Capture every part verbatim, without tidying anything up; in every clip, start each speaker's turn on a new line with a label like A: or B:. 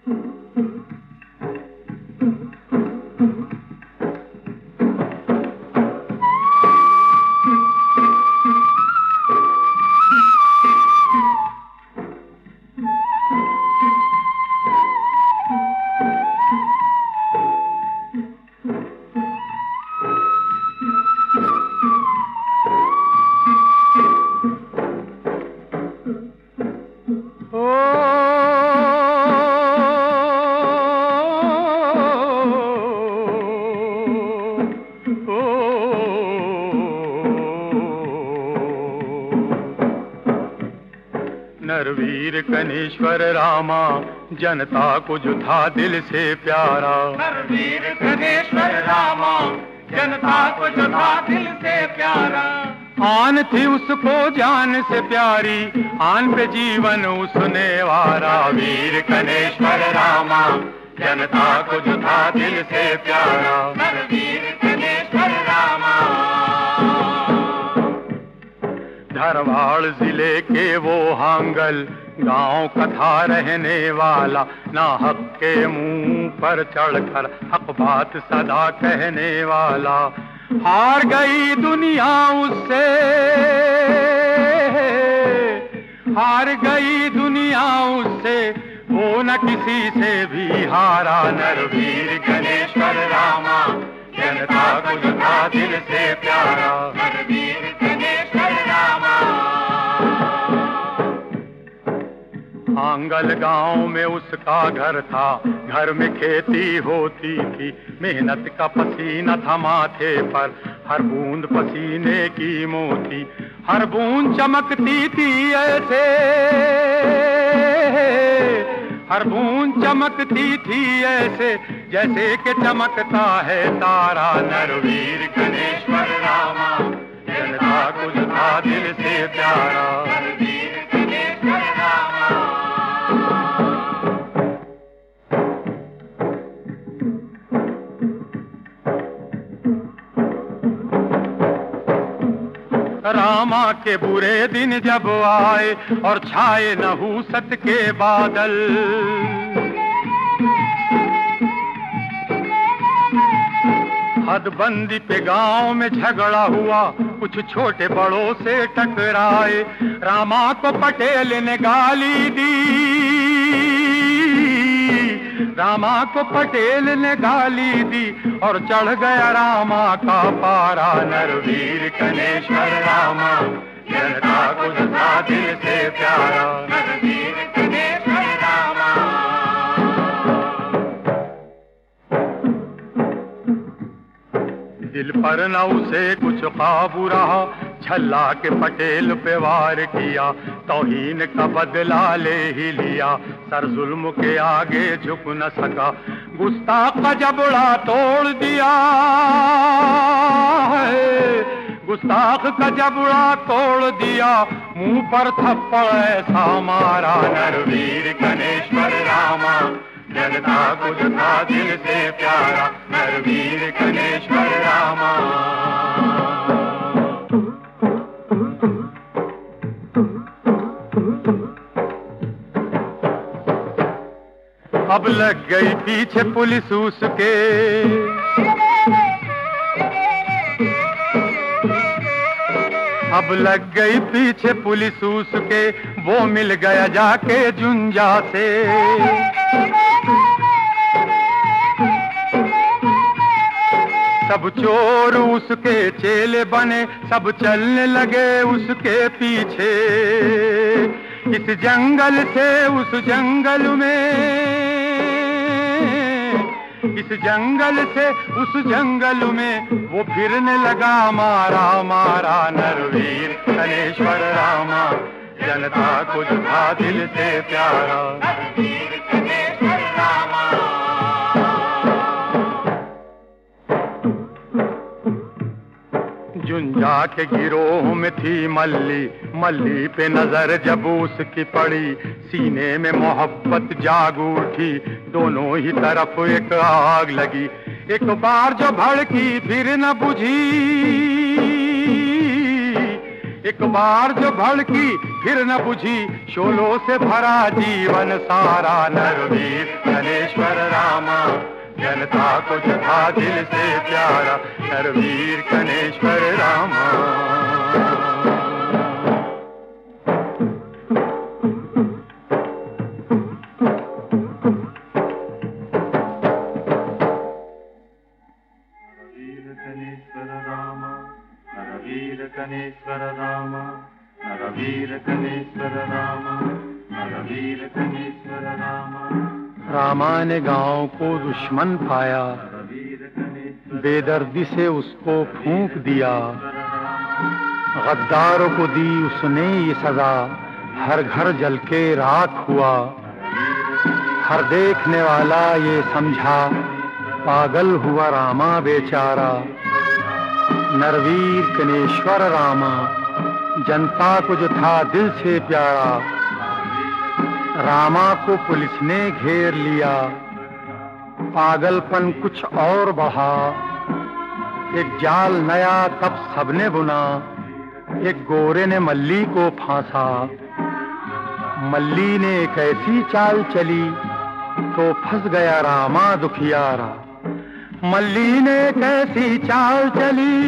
A: नरवीर कनेश्वर रामा जनता को जो था दिल से प्यारा।
B: नरवीर कनेश्वर रामा जनता को जो था दिल से प्यारा।
A: आन थी उसको जान से प्यारी, आन पे जीवन उसने वारा।
B: वीर कनेश्वर रामा जनता को जो था दिल से प्यारा। नरवीर कनेश्वर रामा।
A: धारवाड़ जिले के वो हांगल गांव का था रहने वाला, ना हक के मुंह पर चढ़कर हक बात सदा कहने वाला। हार गई दुनिया उससे, हार गई दुनिया उससे, वो न किसी से भी हारा।
B: नरवीर कनेश्वर रामा जनता को जो था दिल से प्यारा। नरवीर कनेश्वर रामा।
A: हांगल गांव में उसका घर था, घर में खेती होती थी। मेहनत का पसीना था माथे पर, हर बूंद पसीने की मोती। हर बूंद चमकती थी ऐसे, हर बूंद चमकती थी ऐसे, जैसे कि चमकता है तारा।
B: नरवीर कनेश्वर रामा जनता को जो था दिल से प्यारा। नरवीर कनेश्वर रामा।
A: रामा के बुरे दिन जब आए और छाए नहूसत के बादल, हदबंदी पे गांव में झगड़ा हुआ, कुछ छोटे बड़ों से टकराए। रामा को पटेल ने गाली दी, रामा को पटेल ने गाली दी, और चढ़ गया रामा का पारा।
B: नरवीर कनेश्वर रामा जनता को जो था दिल से प्यारा। नरवीर कनेश्वर रामा।
A: दिल पर न उसे कुछ काबू रहा, छल्ला के पटेल पे वार किया। तौहीन का बदला ले ही लिया, सर जुल्म के आगे झुक न सका। गुस्ताख का जबड़ा तोड़ दिया है, गुस्ताख का जबड़ा तोड़ दिया, मुंह पर थप्पड़ ऐसा मारा।
B: नरवीर कनेश्वर रामा जनता को जो था दिल से प्यारा। नरवीर कनेश्वर रामा।
A: अब लग गई पीछे पुलिस उसके, अब लग गई पीछे पुलिस उसके, वो मिल गया जाके जुंजा से। सब चोर उसके चेले बने, सब चलने लगे उसके पीछे। इस जंगल से उस जंगल में, इस जंगल से उस जंगल में, वो फिरने लगा मारा मारा।
B: नरवीर कनेश्वर रामा जनता को जो था दिल से प्यारा। नरवीर कनेश्वर रामा।
A: जुंजा के गिरोह में थी मल्ली, मल्ली पे नजर जब उसकी पड़ी, सीने में मोहब्बत जाग उठी, दोनों ही तरफ एक आग लगी। एक बार जो भड़की फिर न बुझी, एक बार जो भड़की फिर न बुझी शोलों से भरा जीवन सारा। नरवीर कनेश्वर रामा, जनता को जो था दिल से प्यारा। नरवीर कनेश्वर रामा।
B: नरवीर कनेश्वर रामा, नरवीर कनेश्वर रामा, नरवीर कनेश्वर रामा।
A: रामा ने गांव को दुश्मन पाया, बेदर्दी से उसको फूंक दिया। गद्दारों को दी उसने ये सजा, हर घर जल के राख हुआ। हर देखने वाला ये समझा, पागल हुआ रामा बेचारा। नरवीर कनेश्वर रामा, जनता को जो था दिल से प्यारा। रामा को पुलिस ने घेर लिया, पागलपन कुछ और बढ़ा। एक जाल नया तब सबने बुना, एक गोरे ने मल्ली को फांसा। मल्ली ने एक ऐसी चाल चली, तो फंस गया रामा दुखियारा। मल्ली ने कैसी चाल चली,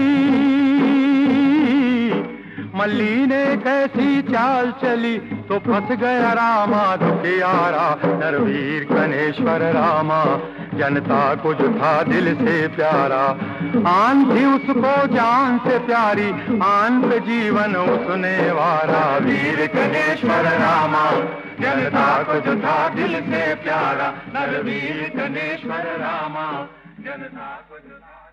A: मल्ली ने कैसी चाल चली, तो फंस गया रामा दुखियारा। नरवीर कनेश्वर रामा, जनता को जो था दिल से प्यारा। आन थी उसको जान से प्यारी, आन पे जीवन उसने वारा। वीर कनेश्वर रामा, जनता को जो था दिल से प्यारा। नरवीर कनेश्वर रामा, जनता को जो था